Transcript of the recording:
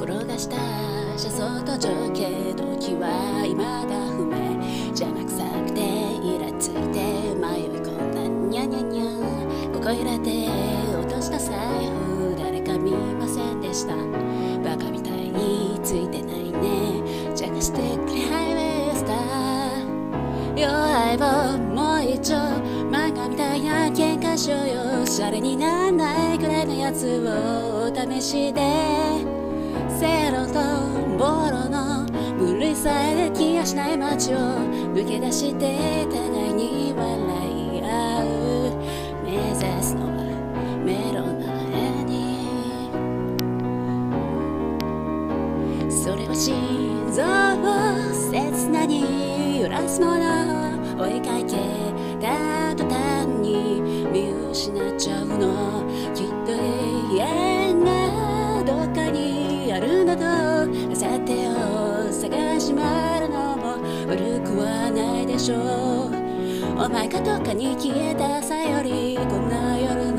転がした車窓と情景時は未だ不明邪魔くさくてイラついて迷い込んだニャニャニャここいらで落とした財布誰か見ませんでしたバカみたいについてないね邪魔してくれハイウェイスター弱いをもう一丁漫画みたいな喧嘩しようよシャレにならないくらいのやつをお試しでセロとボロの分類さえできやしない街を抜け出して互いに笑い合う目指すのはメロンな絵にそれは心臓を切なに揺らすもの追いかけた途端に見失っちゃうのきっと永遠がどっかにあるんだとさてを探し回るのも悪くはないでしょうお前かどっかに消えた朝よりこんな夜の